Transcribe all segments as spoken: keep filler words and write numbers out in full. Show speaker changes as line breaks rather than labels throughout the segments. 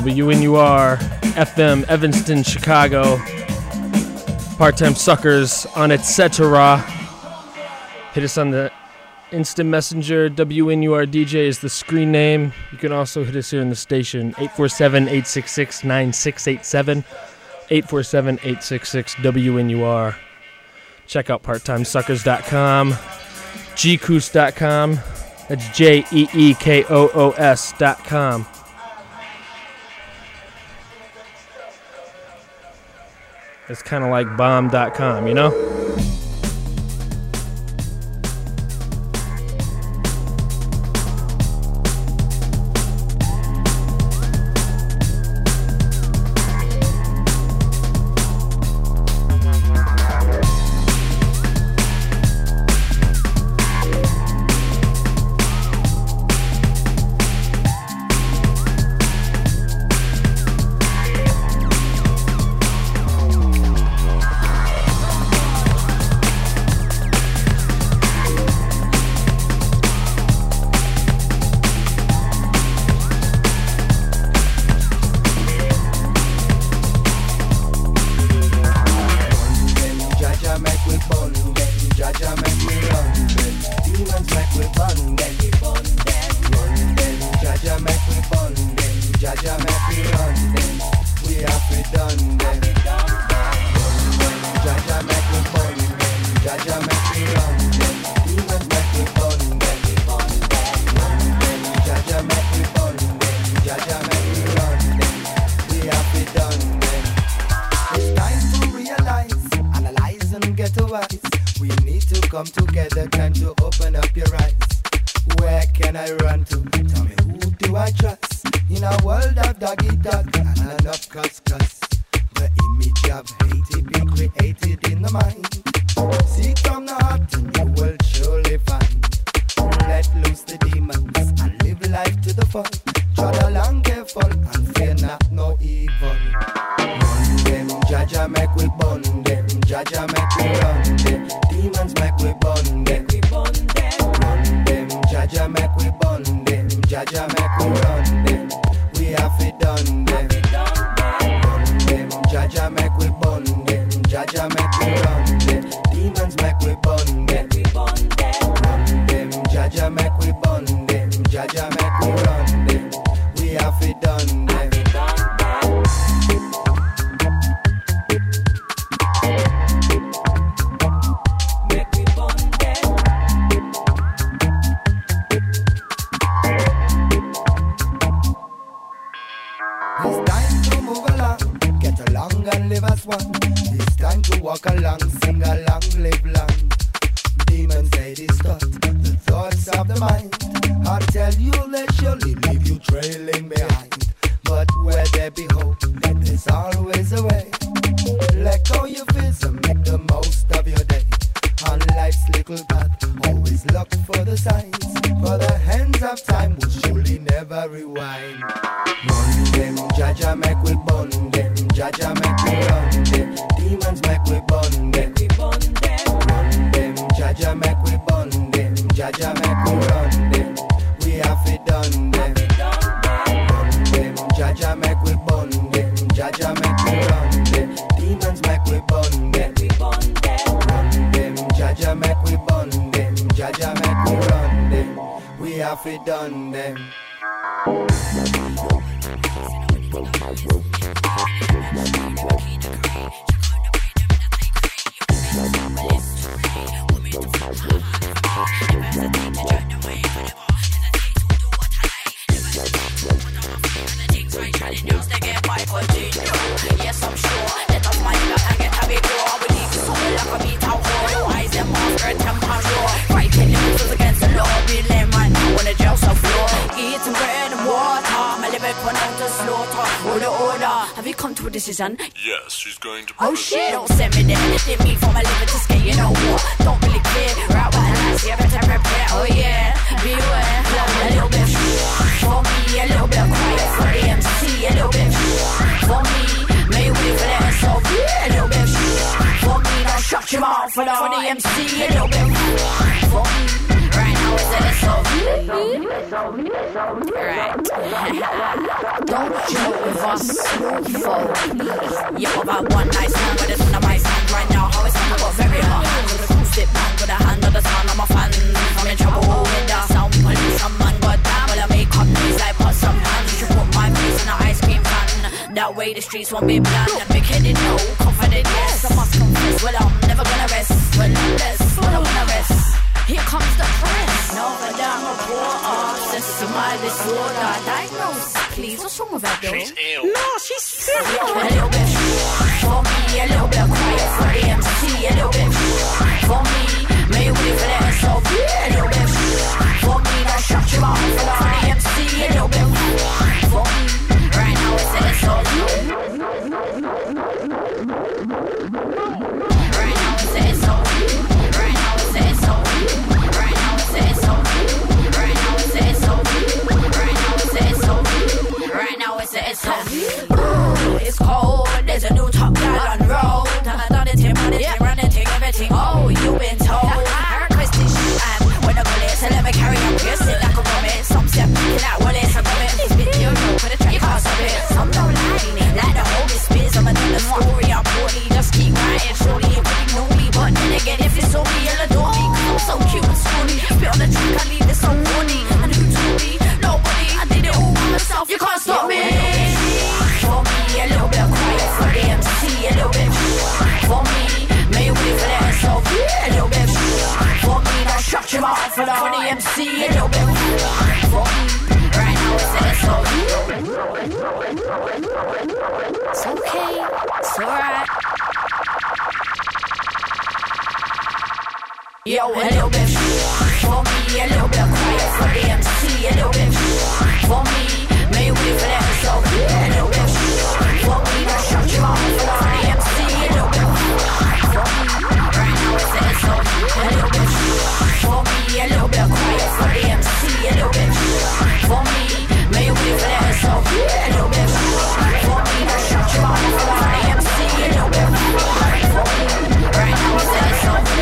W N U R, F M, Evanston, Chicago. Part-Time Suckers on et cetera. Hit us on the Instant Messenger. W N U R D J is the screen name. You can also hit us here in the station, eight four seven, eight six six, nine six eight seven, eight four seven, eight six six, W N U R. Check out part time suckers dot com, G Koos dot com. That's J E E K O O S dot com. It's kind of like bomb dot com, you know?
Yes, she's going to.
Oh shit! Don't send me there. Anything me for my liver to skate, you know what? Don't really care. Right what I see, better prepare. Oh yeah, beware. A little bit for me, a little bit quiet for the M C, a little bit for me. May we for the S O B, a little bit for me. Don't shut your mouth for the for the M C, a little bit for me. Right now it's a S O V. Right. Don't joke with us, folk. You have one nice man with a son of my stand right now. How it's gonna go very hard. With a cool stick man with a hand on the sound of my fan. I'm in trouble with the sound police. Some man got down with a makeup noise like put some hands. You should put my face in an ice cream van. That way the streets won't be bland. And big headed no, confident yes. I must confess, well I'm never gonna rest. Well unless, well I wanna rest. Here comes the press. Nova down report, obsessed to my disorder. Diagnose, please, what's wrong with her though?
She's ill.
No, she's sick. A little bit for me, a little bit quiet for the M C. A little bit for me, may wait for the S O V. A little bit for me, that shut you out for the M C. A little bit for me, right now it's the S O V. Right now it's the S O V. Right now it's the S O V. Right now it's the S O V. Right now it's the S O V. Right now it's the S O V. Right now it's the S O V. Ooh, it's cold. There's a new top guy on road. And I done it, Tim, run it, Tim, run it, take everything. Oh, you've been told. I request this shit. When the bullets, so let me carry on. Pierce it like a vomit. Some step, kill out what it's a vomit. This video, no, put a track across of it. Some don't lie. Like the whole spits. I'm another story. I'm poorly. Just keep writing. Shorty, you could ignore me. But then again, if it's so me, you'll adore me. I'm so cute and scrawny. Spit on the track, I leave it so horny. And who told me? Nobody. I did it all by myself. You can't stop me. For me, a little bit quiet for the M C. A little bit for me. May wait for the S O V. A little bit for me. Now shut your mouth for the M C. A little bit for me. Right now it's the S O V. It's okay. It's alright. Yo, a little bit for me, a little bit quiet for the M C. A little bit for me, may wait for the S O V. A little bit for me, now shut your mouth for the M C. A little bit for me, right now it's the S O V. A little bit for me, a little bit quiet for the M C. A little bit for me, may wait for the S O V. A little bit for me, now shut your mouth for the M C. A little bit for me, right now it's the S O V.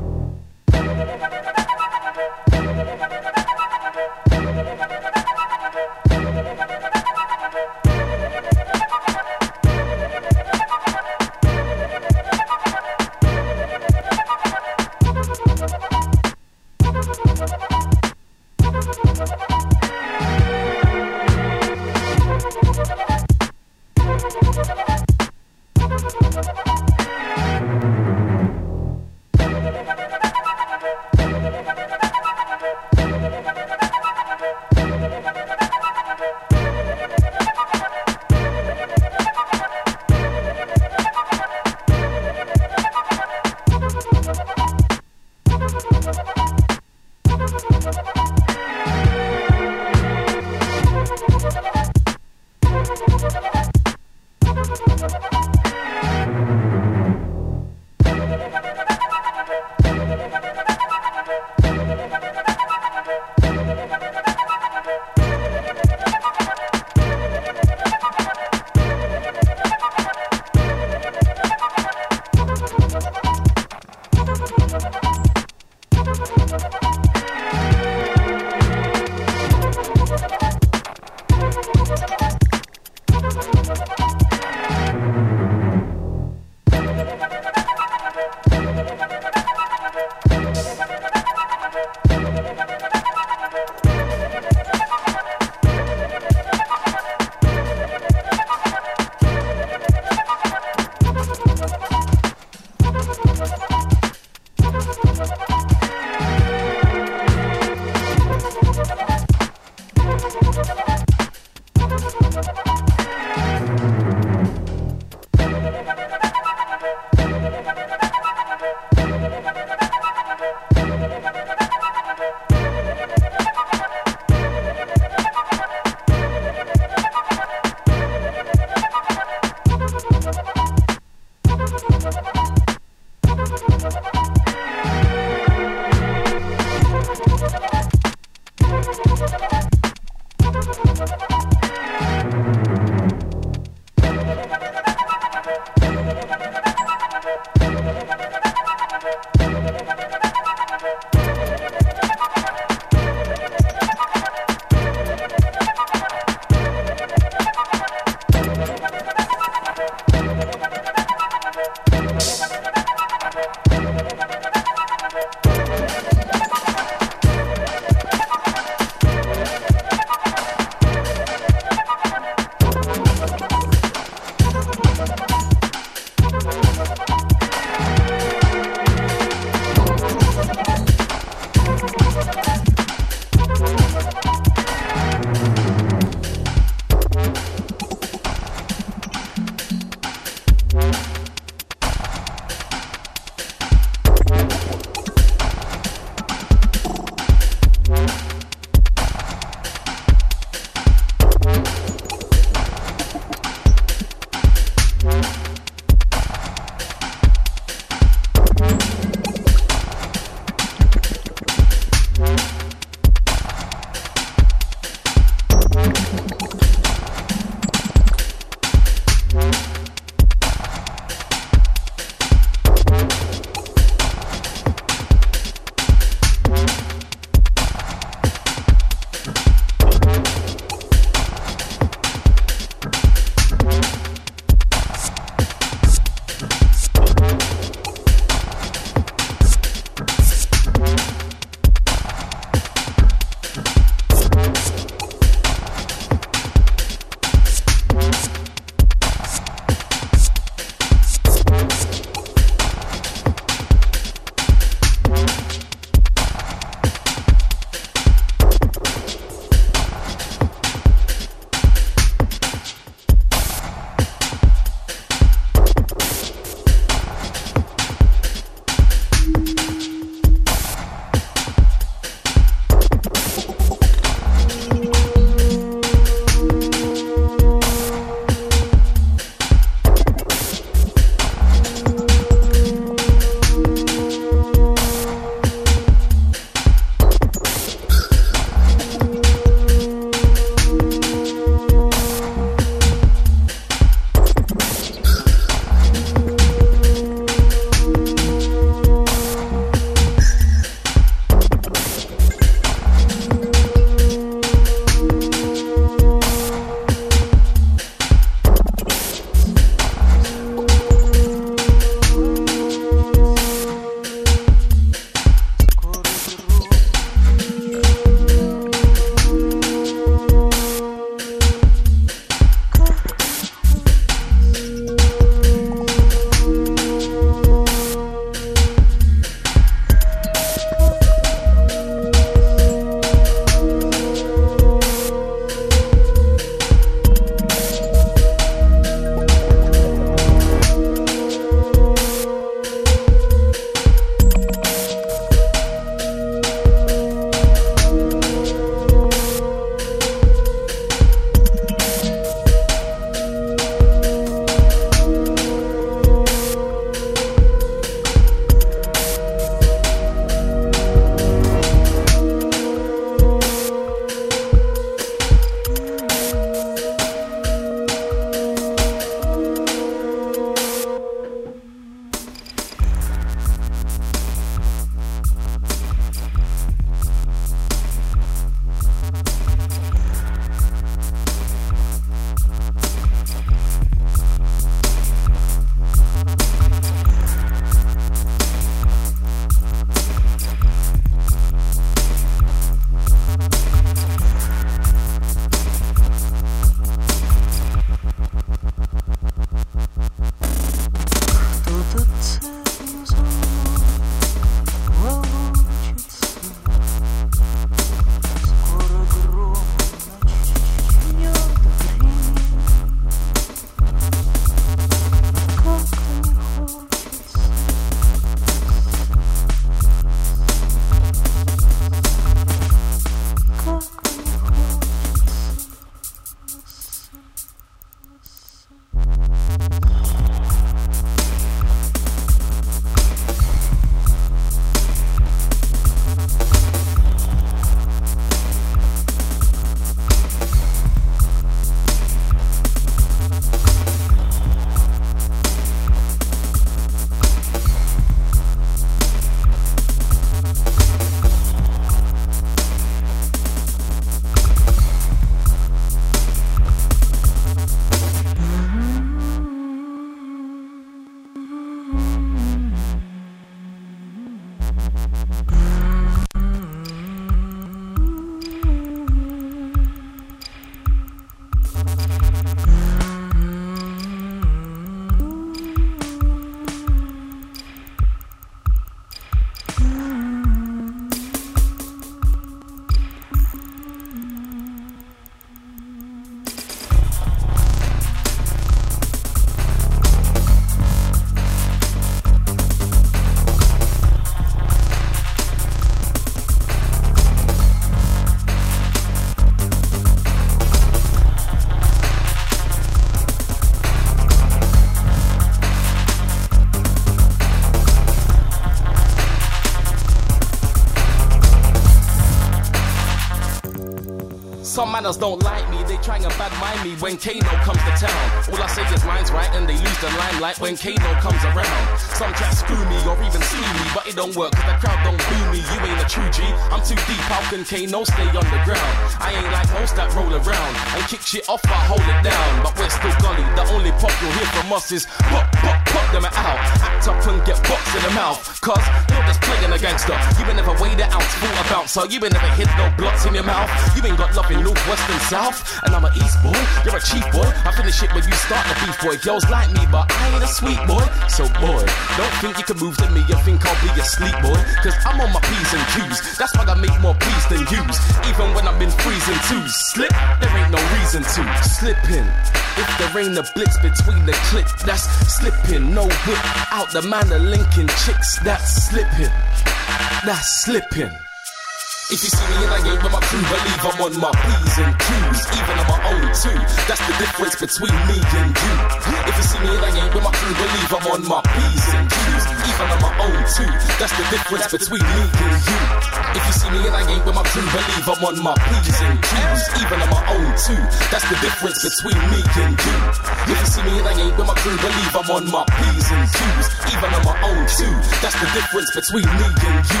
Some manners don't like me, they try and bad mind me when Kano comes to town. All I say is mine's right and they lose the limelight when Kano comes around. Some tracks screw me or even sue me, but it don't work cause the crowd don't boo me. You ain't a true G, I'm too deep, how can Kano stay on the ground? I ain't like most that roll around and kick shit off, I hold it down. But we're still gully, the only pop you'll hear from us is pop, pop, pop them out. Act up and get boxed in the mouth, cause you're just playing a gangster. You ain't never weighed it out, full a bouncer. You ain't never hit no blocks in your mouth. You ain't got love in North, West and South. And I'm an East boy, you're a chief boy. I finish it when you start the beef boy. Girls like me, but I ain't a sweet boy. So boy, don't think you can move to me. You think I'll be asleep boy, cause I'm on my P's and Q's. That's why I make more P's than U's. Even when I'm in freezing twos. Slip, there ain't no reason to slip in. If there ain't a blitz between the click, that's slipping. No whip out the manor linking chicks, that's slipping. That's slipping. If you see me in a game with my crew, believe I'm on my P's and Q's, even on my own too. That's the difference between me and you. If you see me in a game with my crew, believe I'm on my P's and Q's, even on my own too. That's the difference between me and you. If you see me in a game with my crew, believe I'm on my P's and Q's, even on my own too. That's the difference between me and you. If you see me in a game with my crew, believe I'm on my P's and Q's, even on my own too. That's the difference between me and you.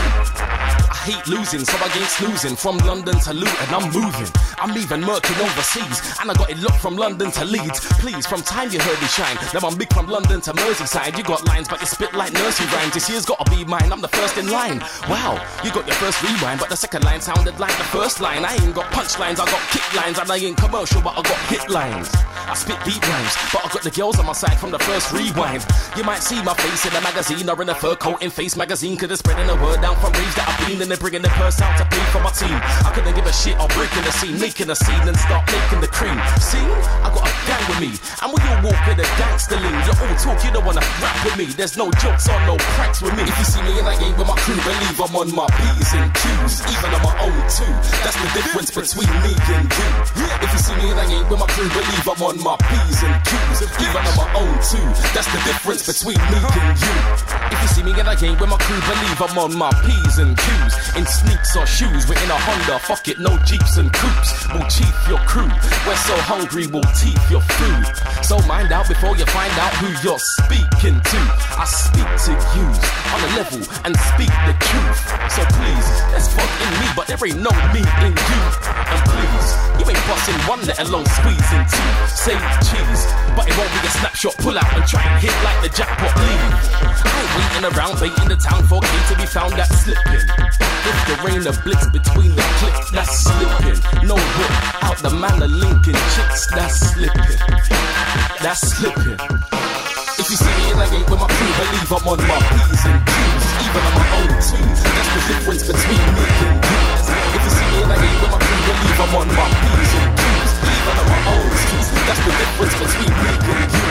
I hate losing, so I ain't snoozing. From London to Luton, I'm moving. I'm even murking overseas, and I got it locked from London to Leeds. Please, from time you heard me shine. Now I'm big from London to Merseyside. You got lines, but you spit like nursery rhymes. This year's gotta be mine, I'm the first in line. Wow, you got your first rewind, but the second line sounded like the first line. I ain't got punchlines, I got kick lines, and I ain't commercial, but I got hit lines. I spit deep rhymes, but I got the girls on my side from the first rewind. You might see my face in a magazine or in a fur coat in Face magazine, cause they're spreading the word out from raves that I've been, and they're bringing the purse out to pay for my team. I couldn't give a shit, I'll break in the scene, making a scene and start making the cream. See, I got a gang with me, and when you walk with a gangster lean, you all talk, you don't wanna rap with me. There's no jokes or no pranks with me. If you see me in a game with my crew, believe I'm on my P's and Q's, even on my own too. That's the difference between me and you. If you see me in a game with my crew, believe I'm on my P's and Q's, even on my own too. That's the difference between me and you. If you see me in a game with my crew, believe I'm on my P's and Q's, in sneaks or shoes, we're in a Honda, fuck it, no Jeeps and coupes. We'll chief your crew, we're so hungry we'll teeth your food. So mind out before you find out who you're speaking to. I speak to you on a level and speak the truth. So please, there's fuck in me, but there ain't no me in you. And please, you ain't busting one, let alone squeezing two. Say cheese, but it won't be a snapshot, pull out and try and hit like the jackpot lead. I ain't waiting around, baiting the town for K to be found that slipping. If there ain't a blitz between the clicks, that's slipping. No whip out the manor linking chicks, that's slipping. That's slipping. If you see me in a game with my crew, believe I'm on my P's and Q's, even on my own too. That's the difference between me and you. If you see me in a game with my crew, believe I'm on my P's and Q's, even on my own too. That's the difference between me and you.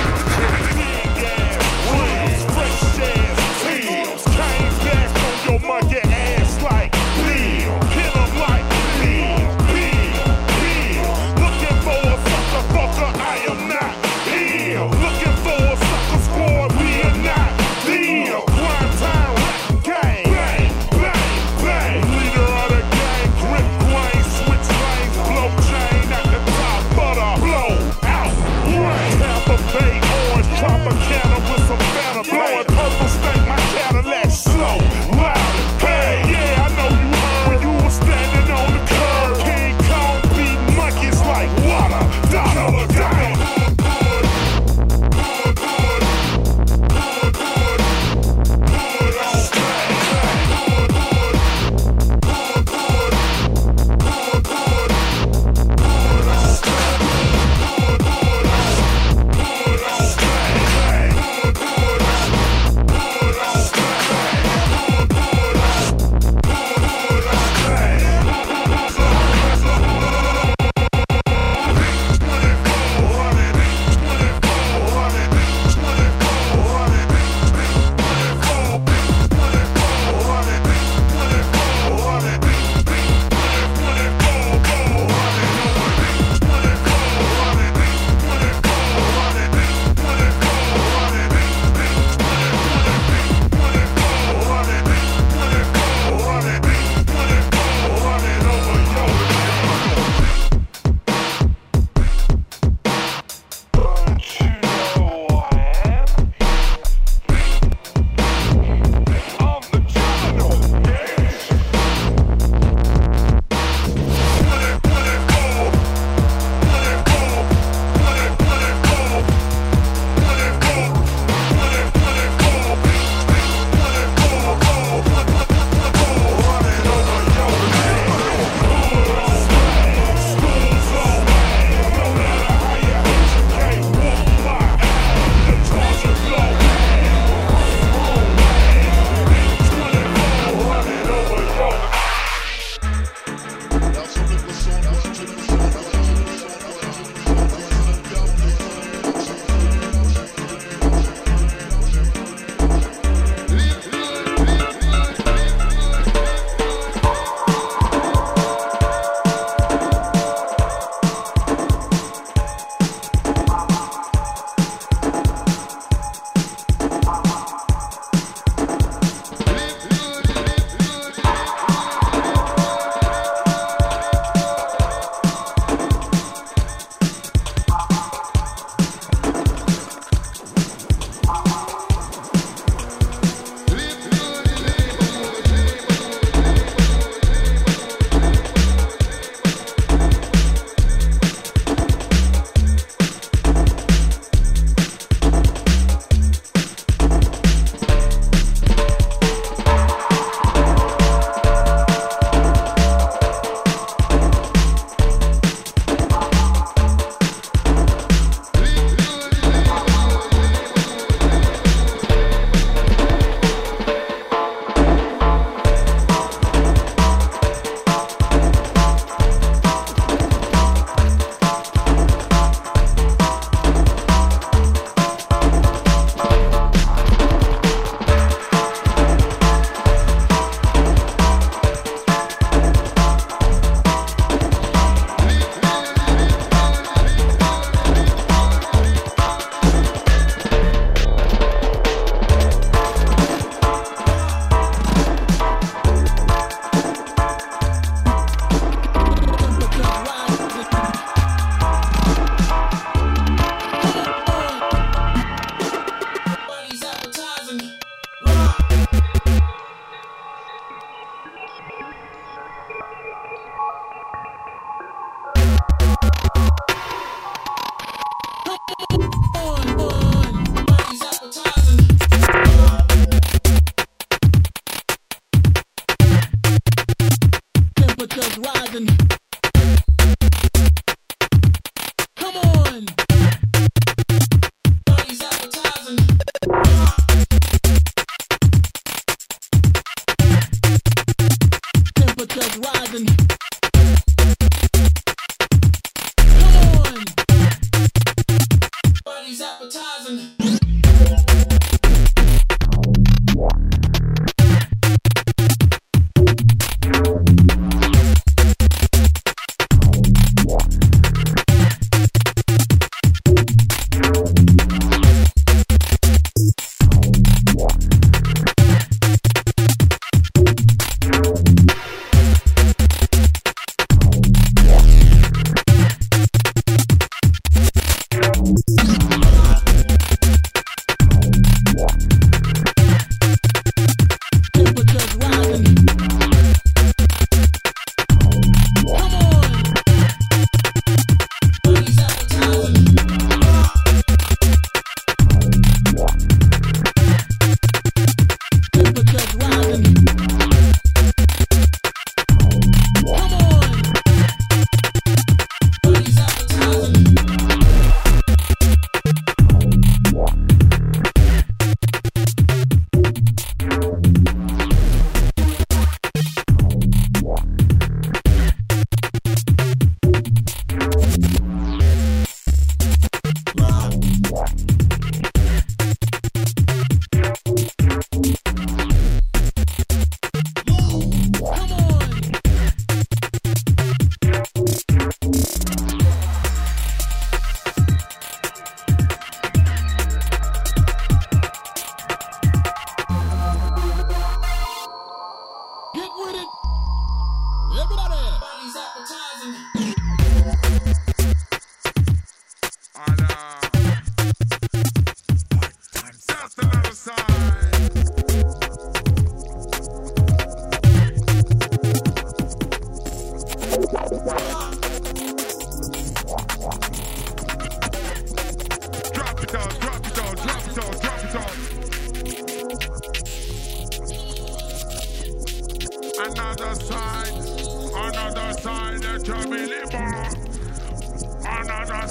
Your monkey ass like Lil, kill him like Lil, Lil, Lil. Looking for a sucker fucker, I am not Lil. Looking for a sucker squad, we are not Lil. One time rap gang, bang,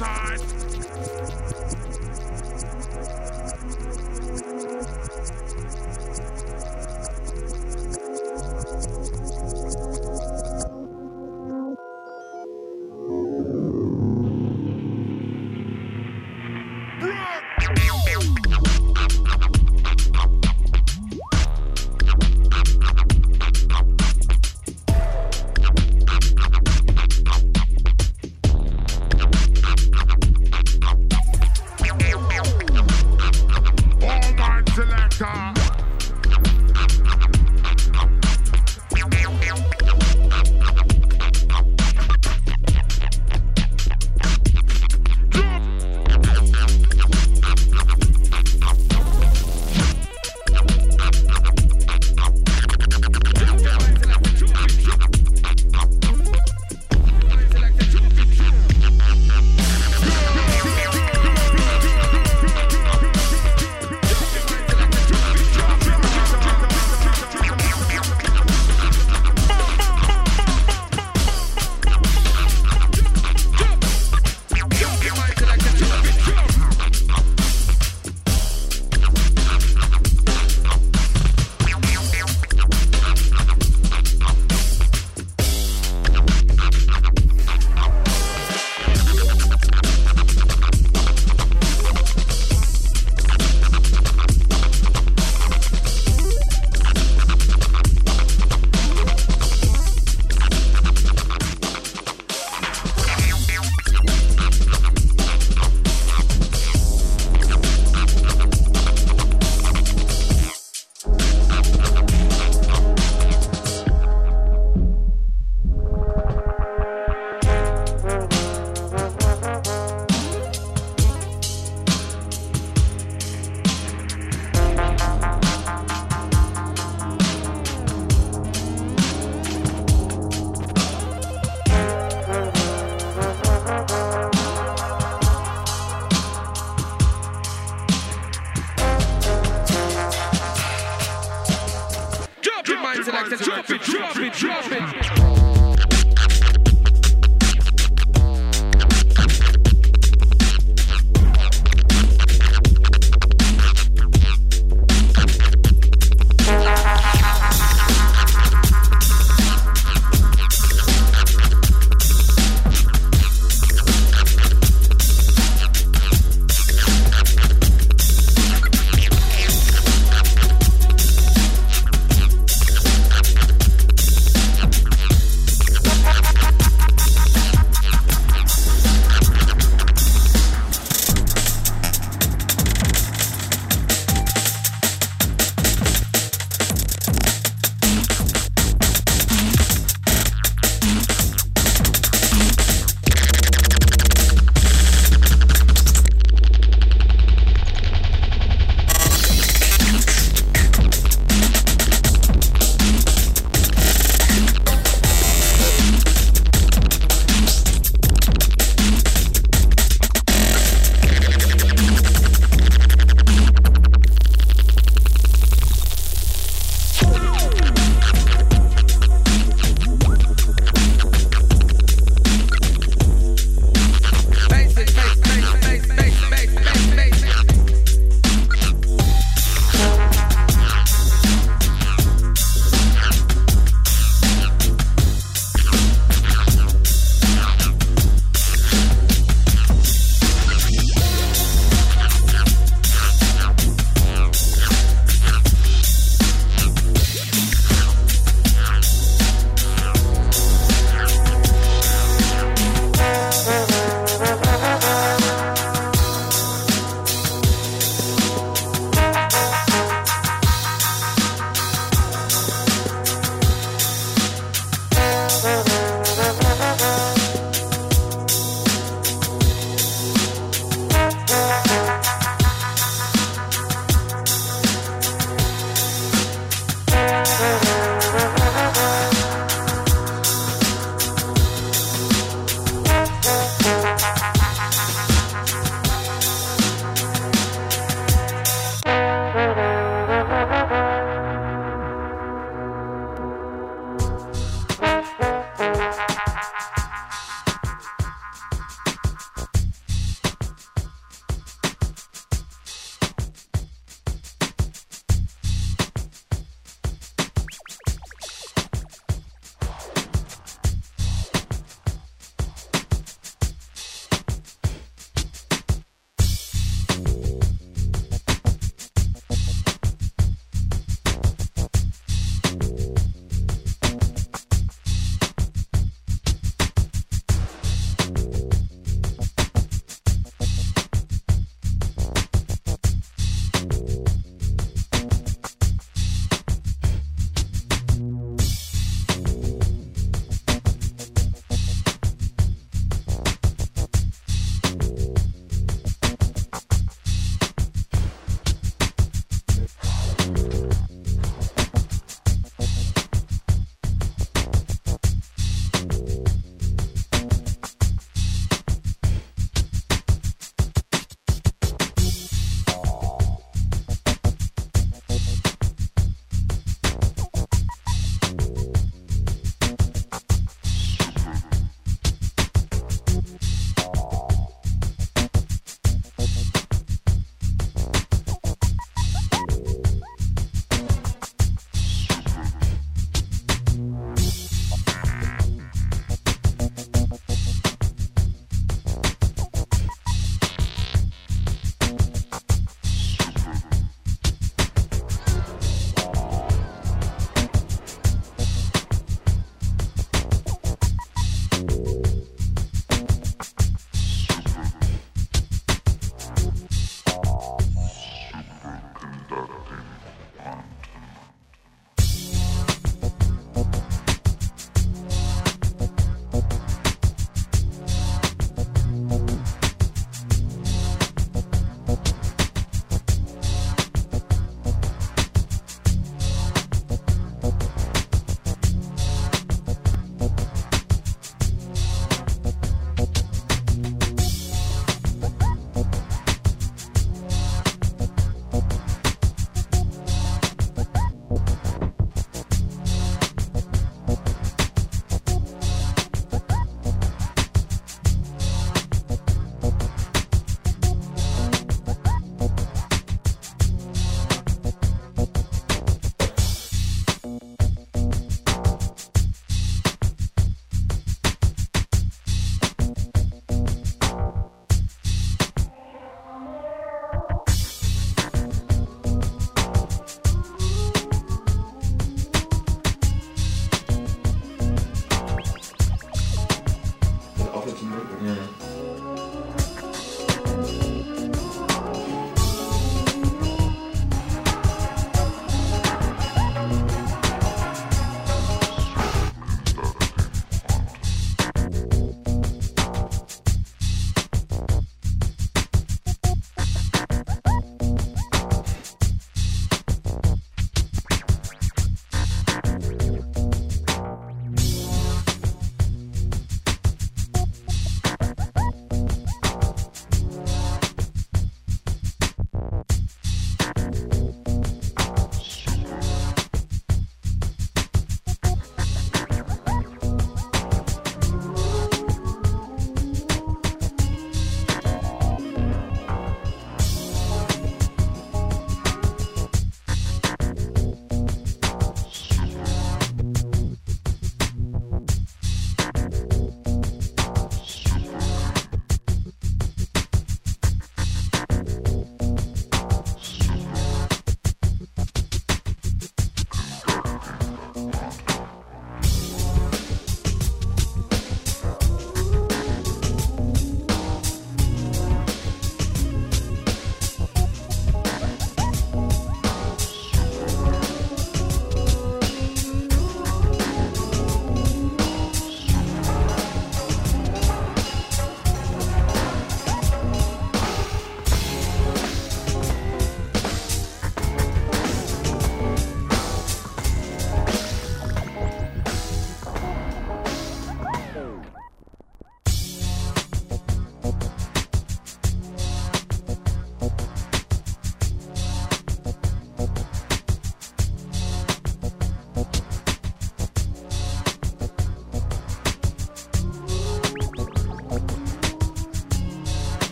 side.
Drop it, drop it, drop it, drop it.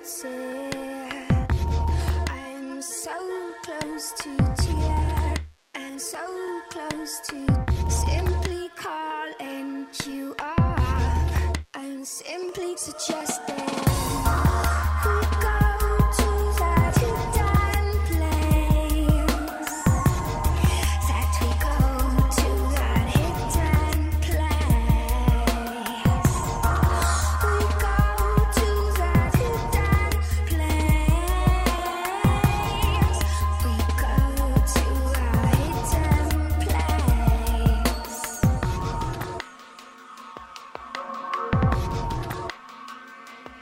I'm so close to tear and so close to simply calling you up. I'm simply suggesting we go to that hidden place. That we go to that hidden place. We go to that hidden place. We go to our hidden place.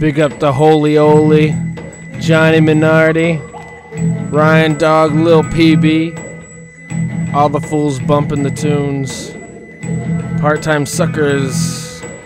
Big up the Holy Oli, Johnny Minardi, Ryan Dog, Lil P B, all the fools bumping the tunes, Part-Time Suckers.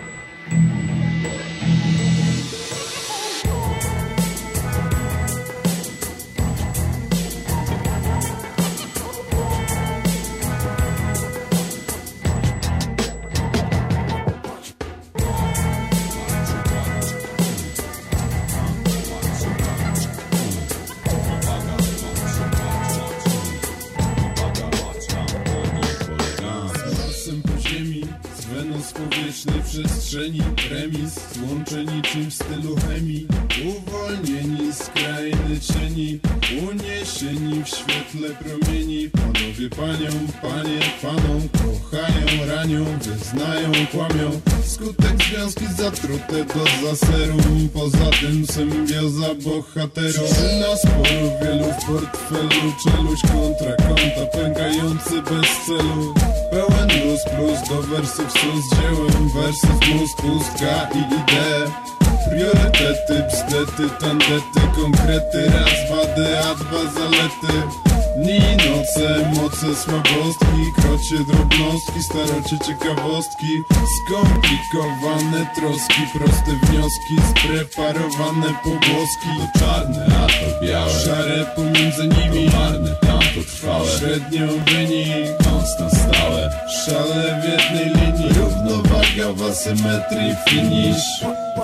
Przestrzeni, remis, złączeni czym w stylu chemii. Uwolnieni z krainy cieni, uniesieni w świetle promieni. Panowie panią, panie panom, kochają, ranią, wyznają, kłamią. Skutek związki zatrute do zaserum. Poza tym symbioza bohaterów. Przyczyna sporu wielu w portfelu. Czeluść kontra konta, pękający bez celu. Pełen luz plus do wersów sus. Dziełem versus mus, pustka i idee. Priorytety, bzdety, tandety, konkrety. Raz, wady, a dwa zalety. Dni, noce, moce, słabostki. Krocie, drobnostki, starocie, ciekawostki. Skomplikowane troski, proste wnioski. Spreparowane pogłoski. To czarne, a to białe. Szare pomiędzy nimi. To marne, tamto trwałe. Średnio wynik, konstant stałe. Szale w jednej linii. Równowaga w asymetrii, finish.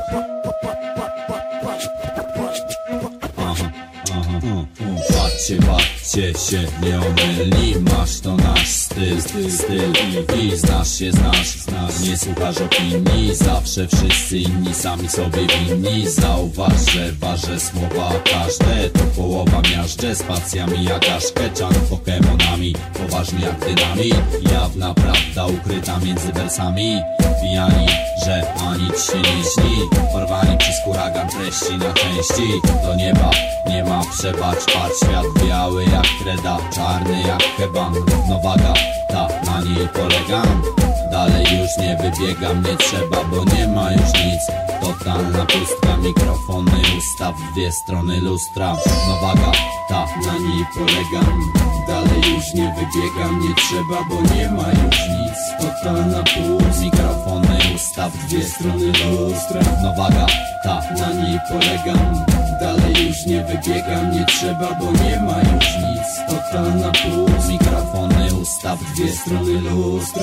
Patrzcie, patrzcie się, nie omylni. Masz to nasz styl, styl, styl i, i znasz się, znasz, znasz. Nie słuchasz opinii, zawsze wszyscy inni sami sobie winni. Zauważ, że ważę słowa każde. To połowa miażdżę, spacjami jak aszkeczan, pokemonami, poważnie jak dynamit. Jawna prawda ukryta między wersami. Pijani, że ani nic się nie śni. Porwani przez huragan treści na części. Do nieba nie ma przebacz, patrz, świat biały jak kreda, czarny jak heban. Nowaga, ta, na niej polegam. Dalej już nie wybiegam, nie trzeba, bo nie ma już nic. Totalna pustka, mikrofony ustaw, dwie strony lustra. Nowaga, ta, na niej polegam. Dalej już nie wybiegam, nie trzeba, bo nie ma już nic. Totalna pustka, mikrofony ustaw, dwie strony lustra. Nowaga, ta, na niej polegam. Dalej już nie wybiegam, nie trzeba, bo nie ma już nic. Totalna pustka, mikrofony ustaw, dwie strony lustra.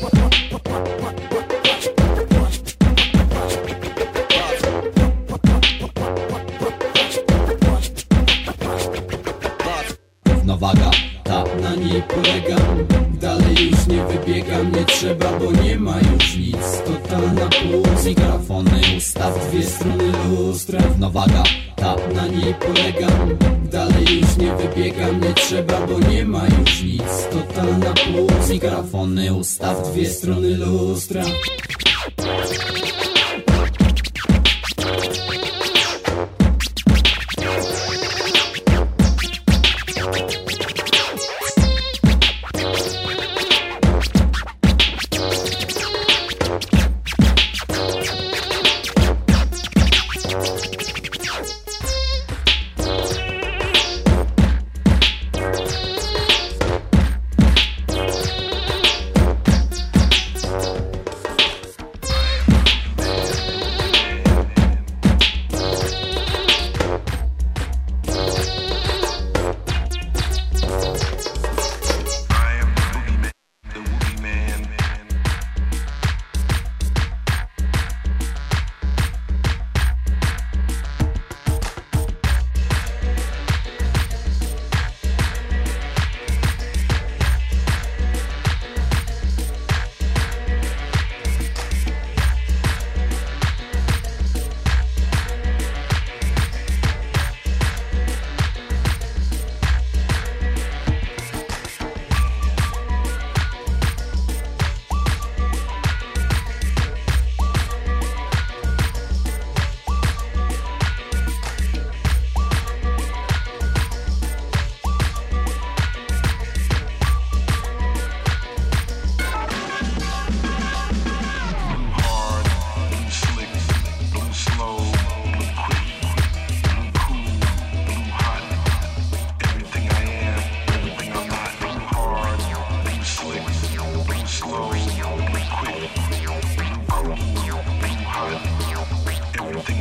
Nowaga, ta, na niej polegam. Dalej już nie wybiegam, nie trzeba, bo nie ma już nic. Totalna puls, mikrofony ustaw, dwie strony lustra. Nowaga, ta, na niej polegam. Dalej już nie wybiegam, nie trzeba, bo nie ma już nic. Totalna puls, mikrofony ustaw, dwie strony lustra.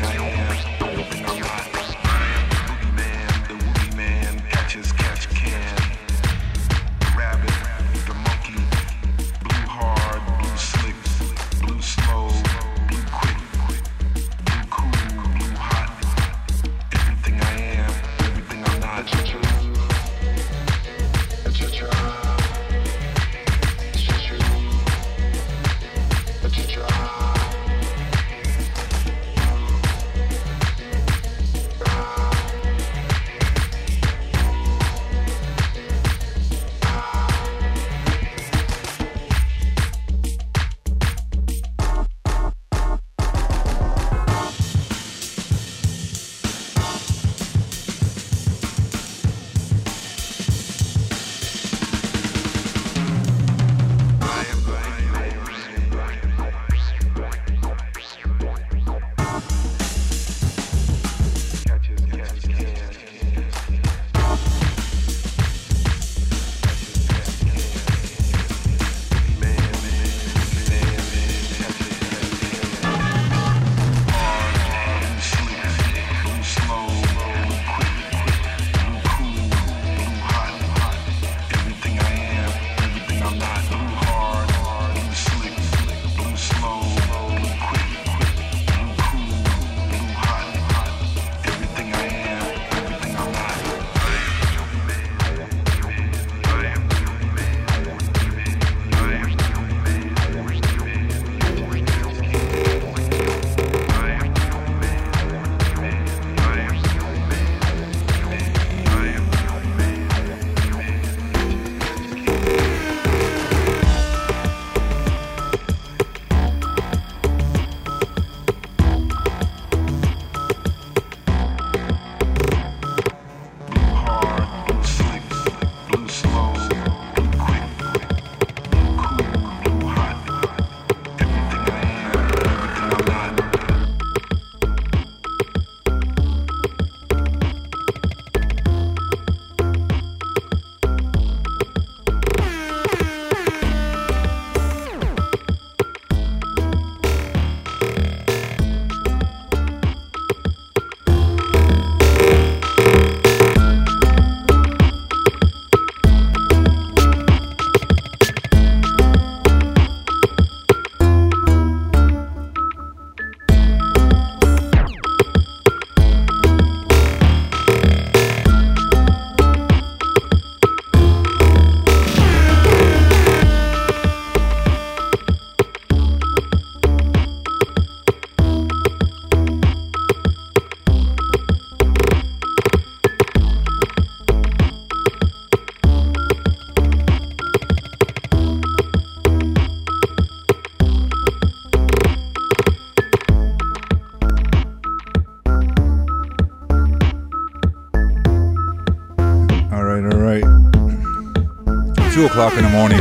two o'clock in the morning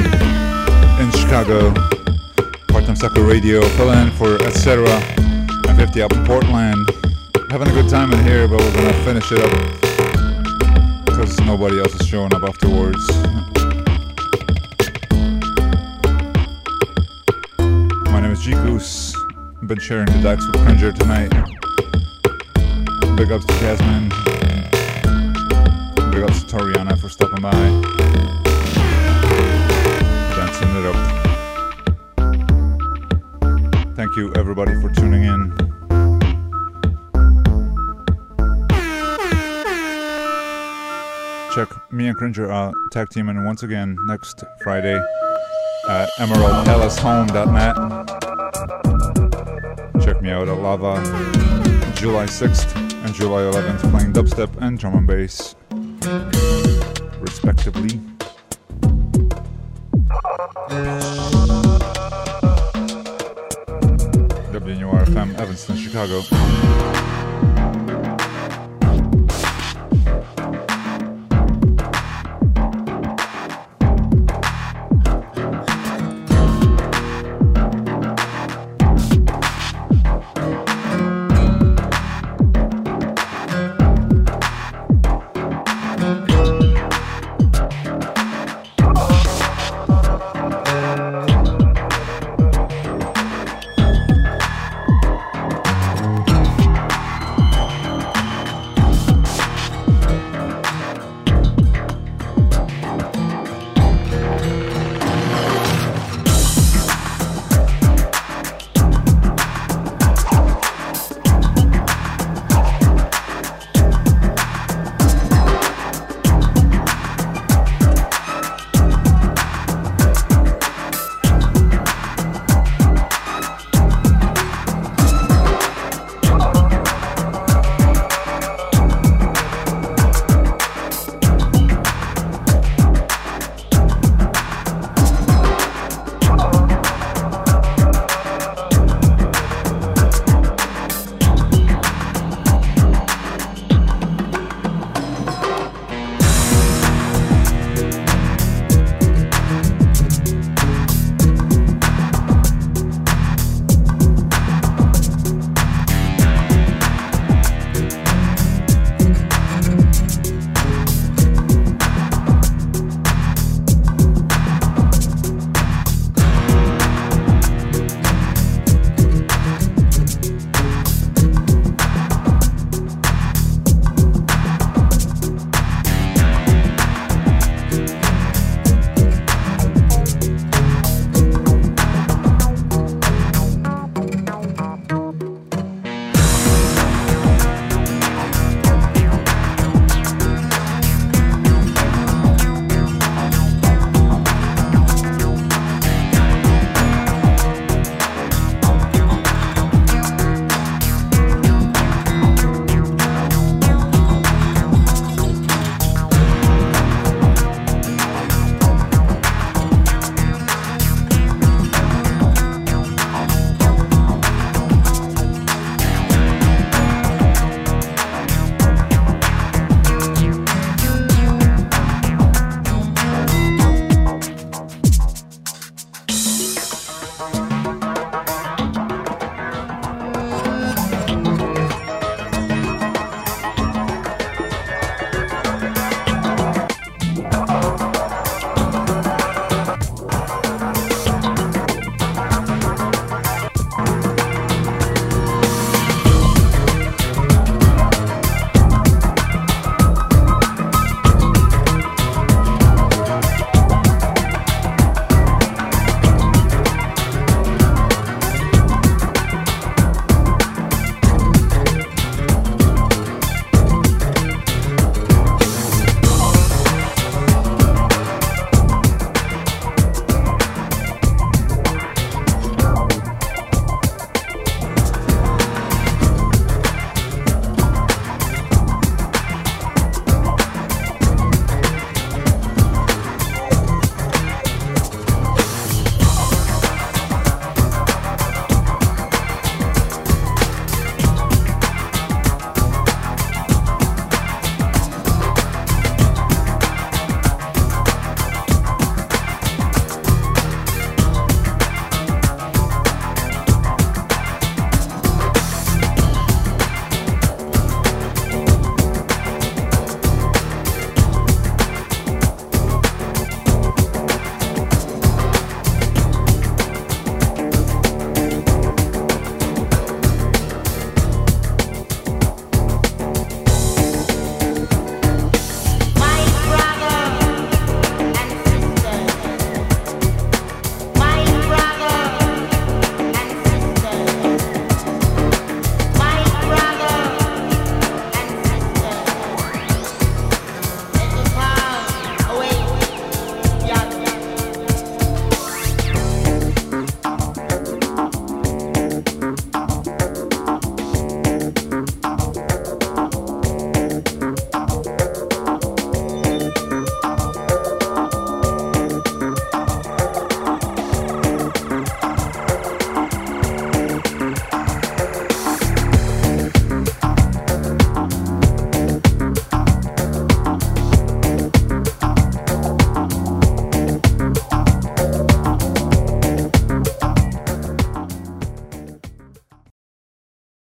in Chicago. Part-Time Sucker Radio, filling in for et cetera and fifty up in Portland. Having a good time in here, but we're gonna finish it up because nobody else is showing up afterwards. My name is G Goose. I've been sharing the decks with Cringer tonight. Big ups to Jasmine. Big ups to Toriana for stopping by. Dancing it up. Thank you everybody for tuning in. Check me and Cringer out tag teaming once again next Friday at emerald palace home dot net. Check me out at Lava July sixth and July eleventh playing dubstep and drum and bass respectively. W N U R F M, Evanston, Chicago.